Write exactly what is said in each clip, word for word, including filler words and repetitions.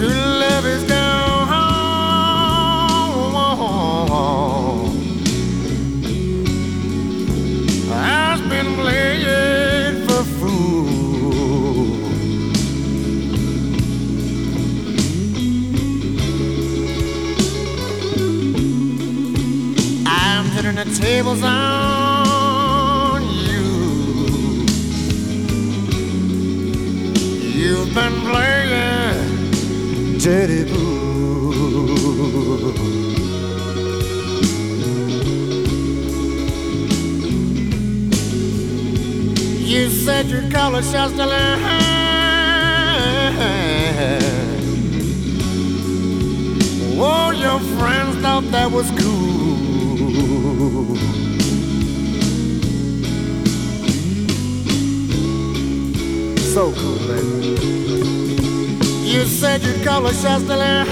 love is gone. I've been playing for fool. I'm turning the tables on you. You've been playing dirty boo. You said you'd call a shots to learn. Oh, your friends thought that was cool. So cool, baby. You said you'd call a shots to learn.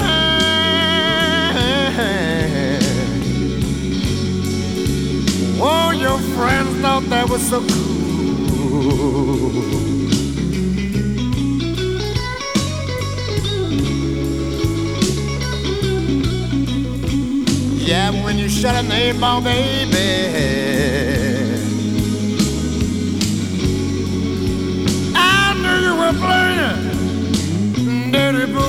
Oh, your friends thought that was so cool. Yeah, but when you shut a name ball, baby, I knew you were playing dirty boo.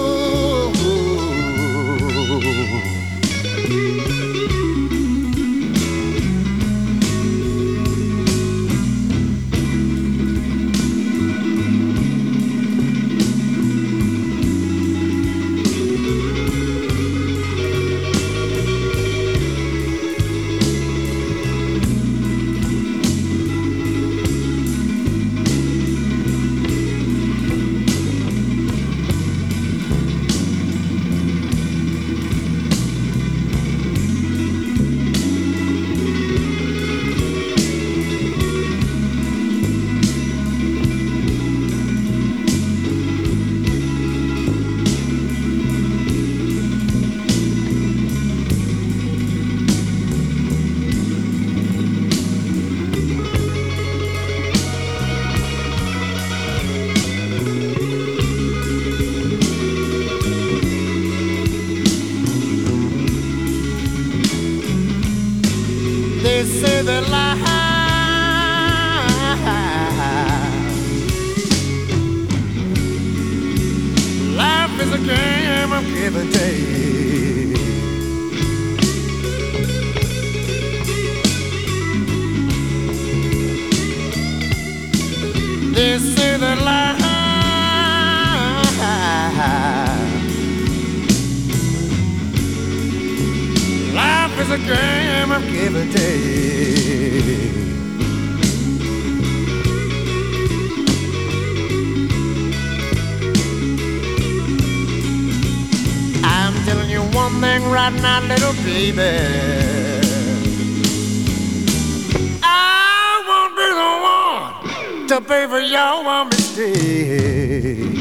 They say that life, life is a game of give and take. They say that life, life is a game of give and take. I'm telling you one thing right now, little baby, I won't be the one to pay for your mistake.